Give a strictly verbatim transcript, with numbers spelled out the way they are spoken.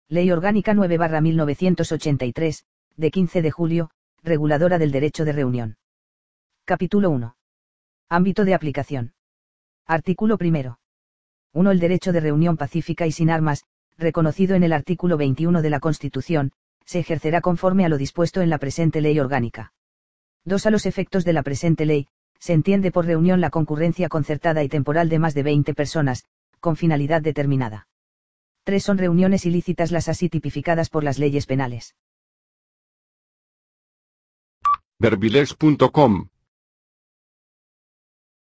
Ley Orgánica nueve barra mil novecientos ochenta y tres, de quince de julio, reguladora del derecho de reunión. Capítulo uno. Ámbito de aplicación. Artículo primero. uno. El derecho de reunión pacífica y sin armas, reconocido en el artículo veintiuno de la Constitución, se ejercerá conforme a lo dispuesto en la presente Ley Orgánica. dos. A los efectos de la presente ley, se entiende por reunión la concurrencia concertada y temporal de más de veinte personas, con finalidad determinada. tres. Son reuniones ilícitas las así tipificadas por las leyes penales. Verbilex punto com